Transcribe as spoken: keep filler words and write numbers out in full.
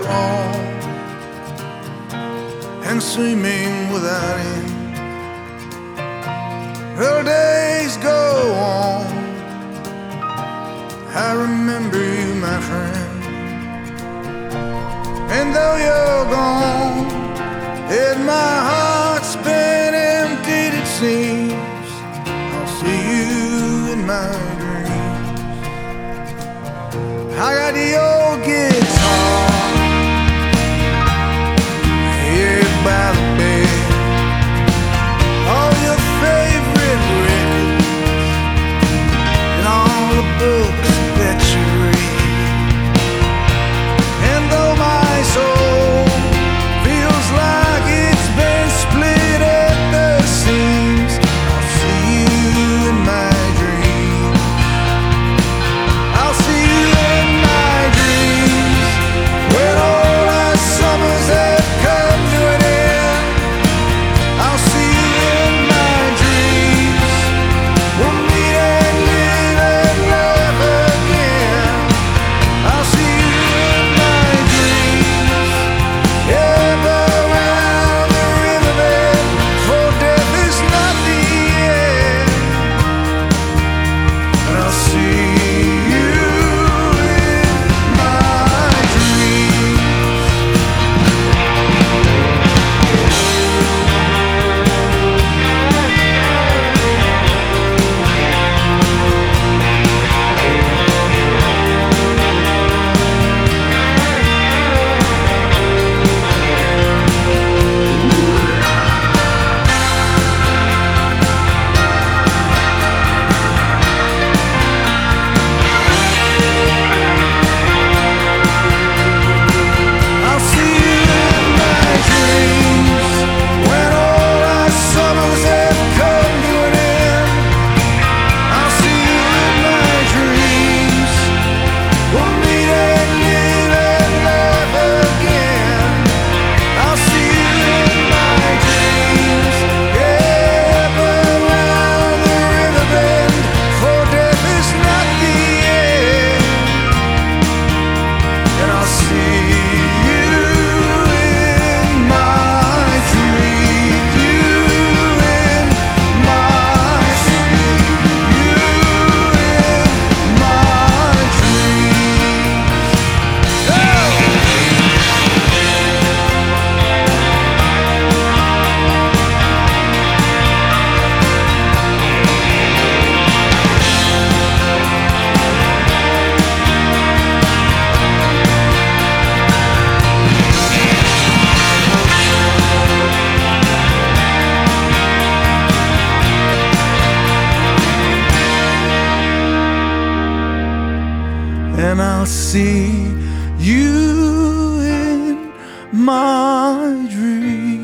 on, and swimming without end. Her days go on. I remember you, my friend, and though you're gone, and my heart's been emptied, it seems, I'll see you in my dreams. I got the old guitar here by the bed, all your favorite records and all the books that you read. And though my soul feels like it's been split at the seams, I'll see you in my dreams. I'll see you in my dreams, when all our summers have come to an end. I'll see you in my dreams, we'll meet and live and love again. I'll see you in my dreams, yeah, around the riverbed, for death is not the end. And I'll see you in my dreams. I'll see you in my dreams, when all our summers have come to an end. I'll see you in my dreams, we'll meet and live and love again. I'll see you in my dreams, yeah, around the river bend, for death is not the end. And I'll see you in my dreams, you in my dreams, you in my dreams. Oh! And I'll see you in my dreams.